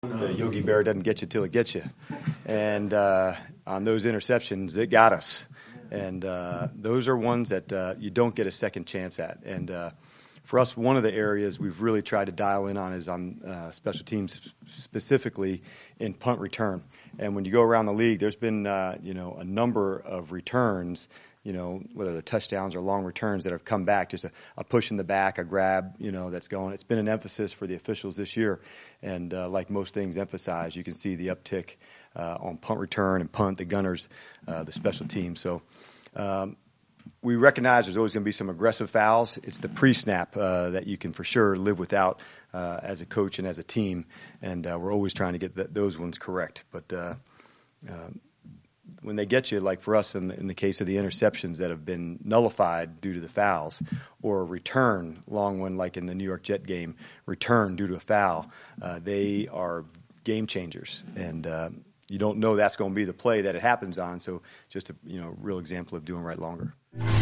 The Yogi Bear doesn't get you till it gets you. And on those interceptions, it got us. And those are ones that you don't get a second chance at. And for us, one of the areas we've really tried to dial in on is on special teams, specifically in punt return. And when you go around the league, there's been a number of returns, whether they're touchdowns or long returns that have come back, just a push in the back, a grab, that's going. It's been an emphasis for the officials this year. And like most things emphasized, you can see the uptick on punt return and punt, the gunners, the special teams. So we recognize there's always going to be some aggressive fouls. It's the pre-snap that you can for sure live without as a coach and as a team. And we're always trying to get those ones correct. But when they get you, like for us in the case of the interceptions that have been nullified due to the fouls, or a return, long one like in the New York Jet game, return due to a foul, they are game changers. And you don't know that's going to be the play that it happens on. So just a real example of doing right longer.